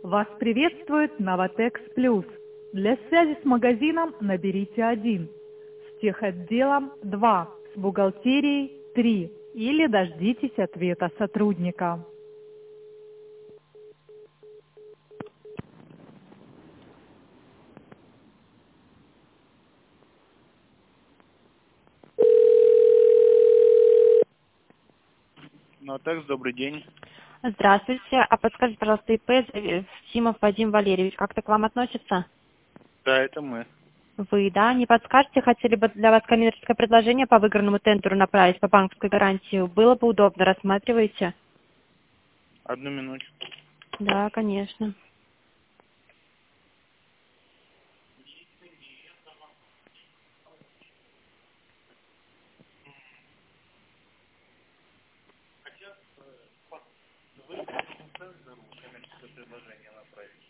Вас приветствует Новотекс Плюс. Для связи с магазином наберите 1, с техотделом 2, с бухгалтерией 3 или дождитесь ответа сотрудника. Новотекс, добрый день. Здравствуйте. А подскажите, пожалуйста, ИП Симов Вадим Валерьевич, как-то к вам относится? Да, это мы. Вы, да? Не подскажете, хотели бы для вас коммерческое предложение по выигранному тендеру направить по банковской гарантии? Было бы удобно, рассматриваете? Одну минуточку. Да, конечно. Коммерческое предложение направить.